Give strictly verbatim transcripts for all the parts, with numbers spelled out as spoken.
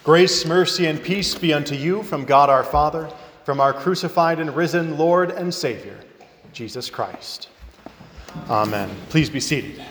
Grace, mercy, and peace be unto you from God our Father, from our crucified and risen Lord and Savior, Jesus Christ. Amen. Please be seated.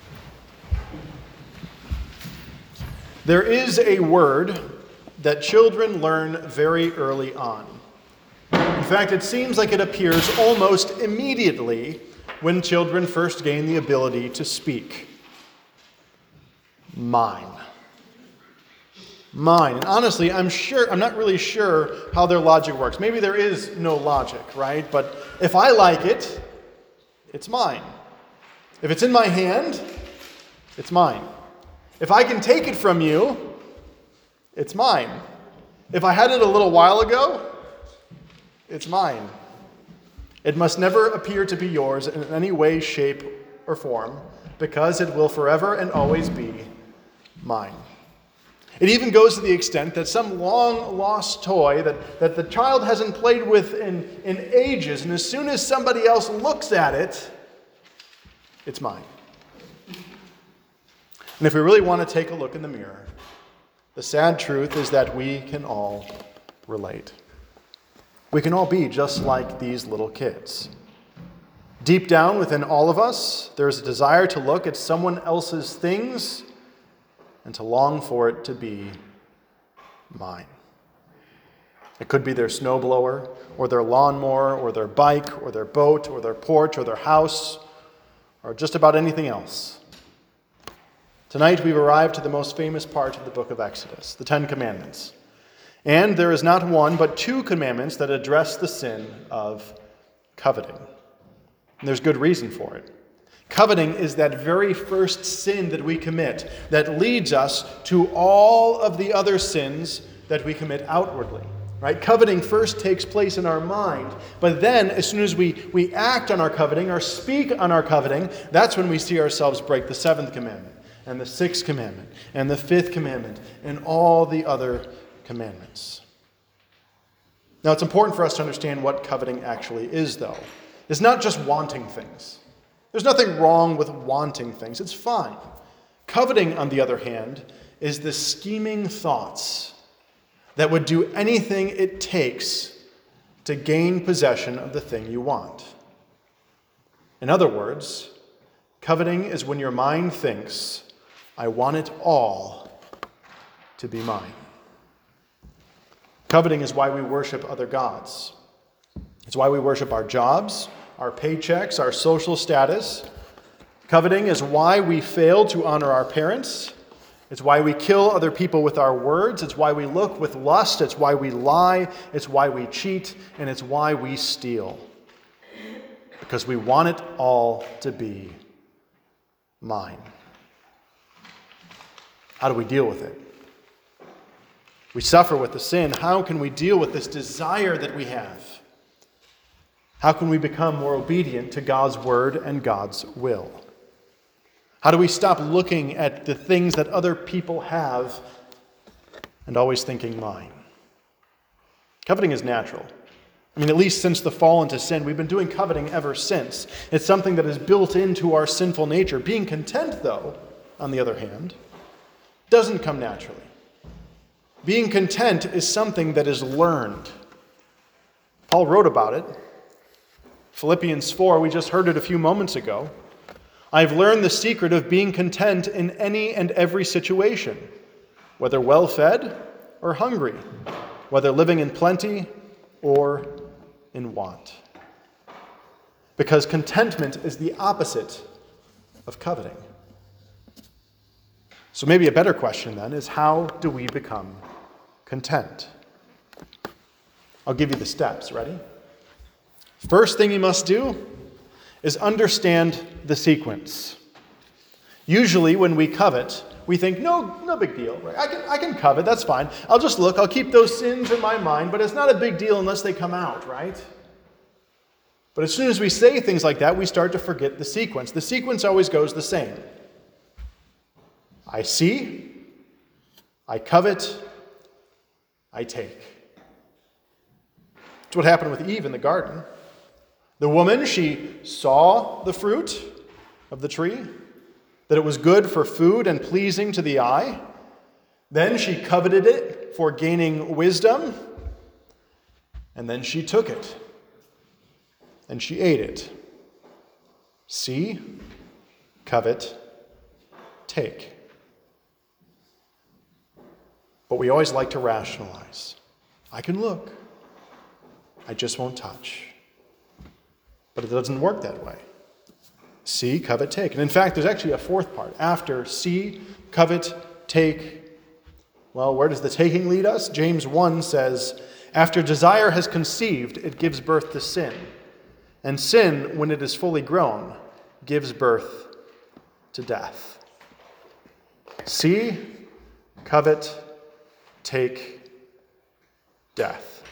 There is a word that children learn very early on. In fact, it seems like it appears almost immediately when children first gain the ability to speak. Mine. Mine. And honestly, I'm sure, I'm not really sure how their logic works. Maybe there is no logic, right? But if I like it, it's mine. If it's in my hand, it's mine. If I can take it from you, it's mine. If I had it a little while ago, it's mine. It must never appear to be yours in any way, shape, or form, because it will forever and always be mine. It even goes to the extent that some long-lost toy that, that the child hasn't played with in, in ages, and as soon as somebody else looks at it, it's mine. And if we really want to take a look in the mirror, the sad truth is that we can all relate. We can all be just like these little kids. Deep down within all of us, there is a desire to look at someone else's things and to long for it to be mine. It could be their snowblower, or their lawnmower, or their bike, or their boat, or their porch, or their house, or just about anything else. Tonight we've arrived to the most famous part of the book of Exodus, the Ten Commandments. And there is not one, but two commandments that address the sin of coveting. And there's good reason for it. Coveting is that very first sin that we commit that leads us to all of the other sins that we commit outwardly. Right? Coveting first takes place in our mind, but then as soon as we, we act on our coveting or speak on our coveting, that's when we see ourselves break the seventh commandment and the sixth commandment and the fifth commandment and all the other commandments. Now, it's important for us to understand what coveting actually is, though. It's not just wanting things. There's nothing wrong with wanting things. It's fine. Coveting, on the other hand, is the scheming thoughts that would do anything it takes to gain possession of the thing you want. In other words, coveting is when your mind thinks, I want it all to be mine. Coveting is why we worship other gods. It's why we worship our jobs, our paychecks, our social status. Coveting is why we fail to honor our parents. It's why we kill other people with our words. It's why we look with lust. It's why we lie. It's why we cheat. And it's why we steal. Because we want it all to be mine. How do we deal with it? We suffer with the sin. How can we deal with this desire that we have? How can we become more obedient to God's word and God's will? How do we stop looking at the things that other people have and always thinking mine? Coveting is natural. I mean, at least since the fall into sin, we've been doing coveting ever since. It's something that is built into our sinful nature. Being content, though, on the other hand, doesn't come naturally. Being content is something that is learned. Paul wrote about it. Philippians four, we just heard it a few moments ago. I've learned the secret of being content in any and every situation, whether well-fed or hungry, whether living in plenty or in want. Because contentment is the opposite of coveting. So maybe a better question then is, how do we become content? I'll give you the steps. Ready? First thing you must do is understand the sequence. Usually when we covet, we think, no, no big deal. Right? I can, I can covet, that's fine. I'll just look, I'll keep those sins in my mind, but it's not a big deal unless they come out, right? But as soon as we say things like that, we start to forget the sequence. The sequence always goes the same. I see, I covet, I take. It's what happened with Eve in the garden. The woman, she saw the fruit of the tree, that it was good for food and pleasing to the eye. Then she coveted it for gaining wisdom, and then she took it, and she ate it. See, covet, take. But we always like to rationalize. I can look. I just won't touch. But it doesn't work that way. See, covet, take. And in fact, there's actually a fourth part. After see, covet, take. Well, where does the taking lead us? James one says, after desire has conceived, it gives birth to sin. And sin, when it is fully grown, gives birth to death. See, covet, take, death.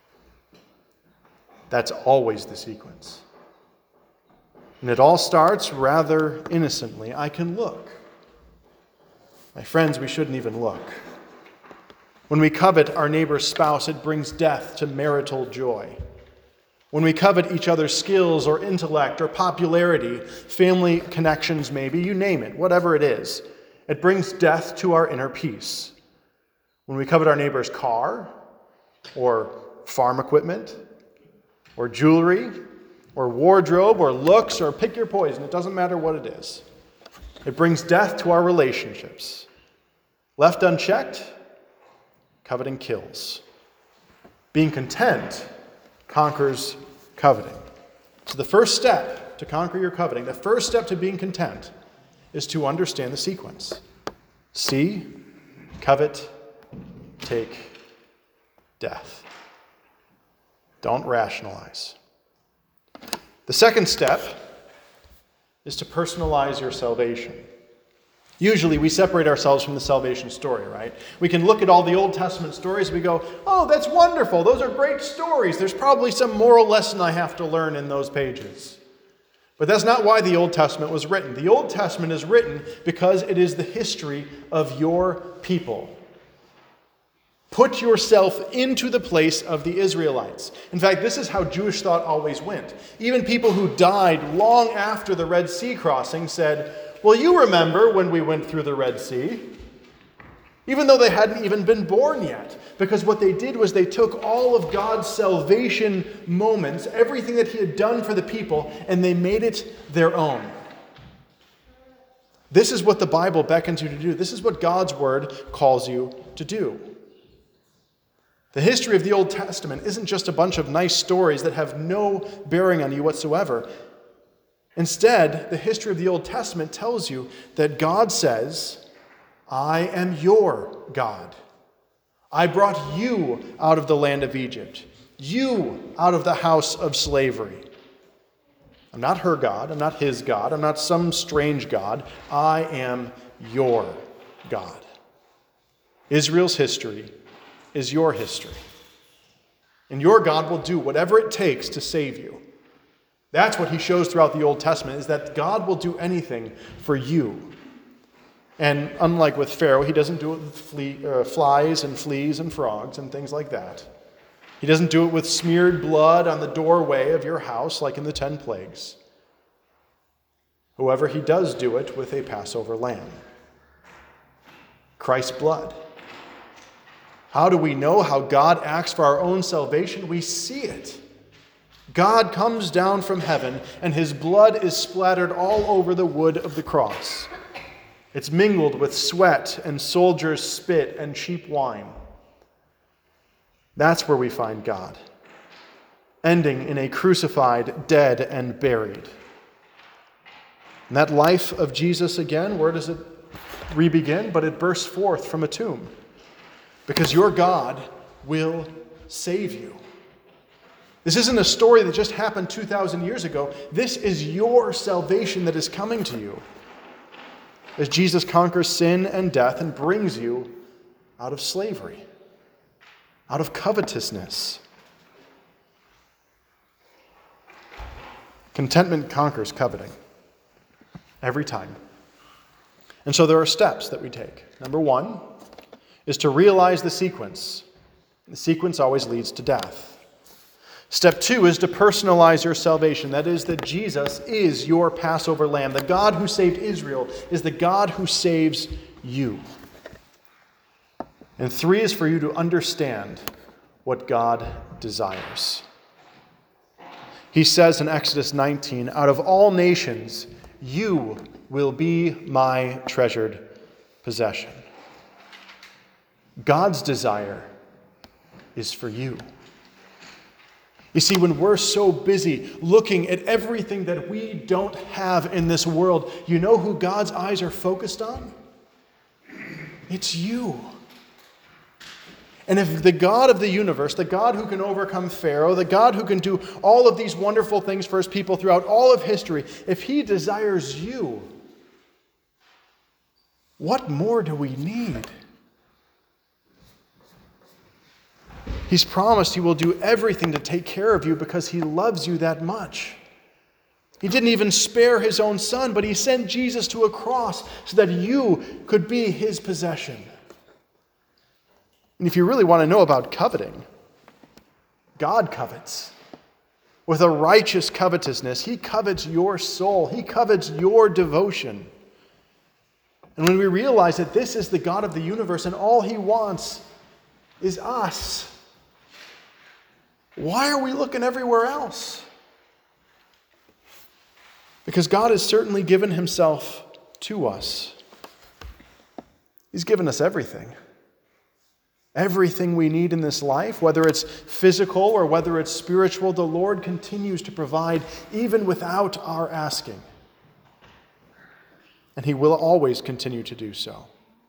That's always the sequence. And it all starts rather innocently. I can look. My friends, we shouldn't even look. When we covet our neighbor's spouse, it brings death to marital joy. When we covet each other's skills or intellect or popularity, family connections maybe, you name it, whatever it is, it brings death to our inner peace. When we covet our neighbor's car or farm equipment or jewelry or wardrobe or looks or pick your poison, it doesn't matter what it is. It brings death to our relationships. Left unchecked, coveting kills. Being content conquers coveting. So the first step to conquer your coveting, the first step to being content, is to understand the sequence. See, covet, take, death. Don't rationalize. The second step is to personalize your salvation. Usually we separate ourselves from the salvation story, right? We can look at all the Old Testament stories and we go, oh, that's wonderful. Those are great stories. There's probably some moral lesson I have to learn in those pages. But that's not why the Old Testament was written. The Old Testament is written because it is the history of your people. Put yourself into the place of the Israelites. In fact, this is how Jewish thought always went. Even people who died long after the Red Sea crossing said, well, you remember when we went through the Red Sea, even though they hadn't even been born yet. Because what they did was they took all of God's salvation moments, everything that he had done for the people, and they made it their own. This is what the Bible beckons you to do. This is what God's word calls you to do. The history of the Old Testament isn't just a bunch of nice stories that have no bearing on you whatsoever. Instead, the history of the Old Testament tells you that God says, I am your God. I brought you out of the land of Egypt, you out of the house of slavery. I'm not her God, I'm not his God, I'm not some strange God. I am your God. Israel's history is your history. And your God will do whatever it takes to save you. That's what he shows throughout the Old Testament, is that God will do anything for you. And unlike with Pharaoh, he doesn't do it with flea, uh, flies and fleas and frogs and things like that. He doesn't do it with smeared blood on the doorway of your house like in the ten plagues. However, he does do it with a Passover lamb. Christ's blood. How do we know how God acts for our own salvation? We see it. God comes down from heaven, and his blood is splattered all over the wood of the cross. It's mingled with sweat and soldiers' spit and cheap wine. That's where we find God, ending in a crucified, dead, and buried. And that life of Jesus, again, where does it re-begin? But it bursts forth from a tomb. Because your God will save you. This isn't a story that just happened two thousand years ago. This is your salvation that is coming to you. As Jesus conquers sin and death and brings you out of slavery, out of covetousness. Contentment conquers coveting. Every time. And so there are steps that we take. Number one is to realize the sequence. The sequence always leads to death. Step two is to personalize your salvation. That is, that Jesus is your Passover lamb. The God who saved Israel is the God who saves you. And three is for you to understand what God desires. He says in Exodus nineteen, out of all nations, you will be my treasured possession. God's desire is for you. You see, when we're so busy looking at everything that we don't have in this world, you know who God's eyes are focused on? It's you. And if the God of the universe, the God who can overcome Pharaoh, the God who can do all of these wonderful things for his people throughout all of history, if he desires you, what more do we need? He's promised he will do everything to take care of you because he loves you that much. He didn't even spare his own son, but he sent Jesus to a cross so that you could be his possession. And if you really want to know about coveting, God covets. With a righteous covetousness, he covets your soul. He covets your devotion. And when we realize that this is the God of the universe and all he wants is us, why are we looking everywhere else? Because God has certainly given himself to us. He's given us everything. Everything we need in this life, whether it's physical or whether it's spiritual, the Lord continues to provide even without our asking. And he will always continue to do so.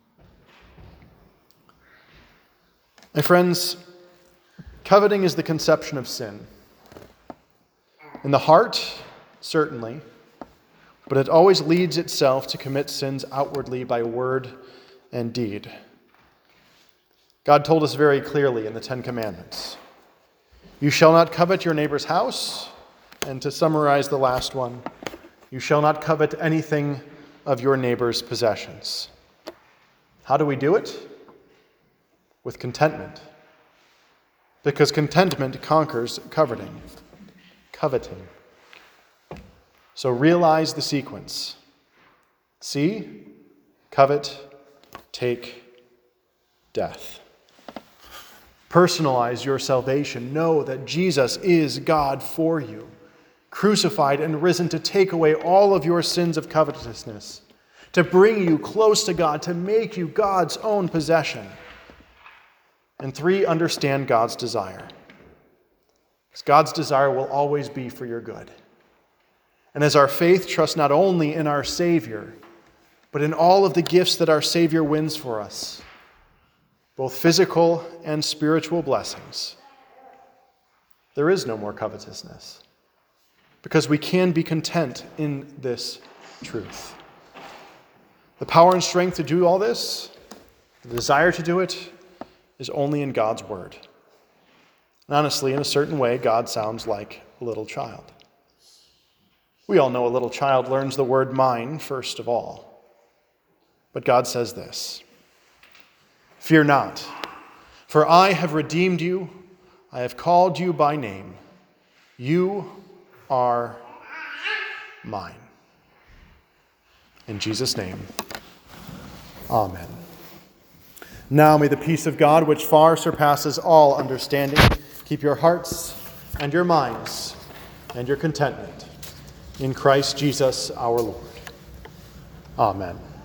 My friends, coveting is the conception of sin. In the heart, certainly, but it always leads itself to commit sins outwardly by word and deed. God told us very clearly in the Ten Commandments, you shall not covet your neighbor's house, and to summarize the last one, you shall not covet anything of your neighbor's possessions. How do we do it? With contentment. Because contentment conquers coveting, coveting. So realize the sequence. See, covet, take, death. Personalize your salvation. Know that Jesus is God for you, crucified and risen to take away all of your sins of covetousness, to bring you close to God, to make you God's own possession. And three, understand God's desire. Because God's desire will always be for your good. And as our faith trusts not only in our Savior, but in all of the gifts that our Savior wins for us, both physical and spiritual blessings, there is no more covetousness, because we can be content in this truth. The power and strength to do all this, the desire to do it, is only in God's word. And honestly, in a certain way, God sounds like a little child. We all know a little child learns the word mine first of all. But God says this, fear not, for I have redeemed you. I have called you by name. You are mine. In Jesus' name, amen. Now may the peace of God, which far surpasses all understanding, keep your hearts and your minds and your contentment in Christ Jesus our Lord. Amen.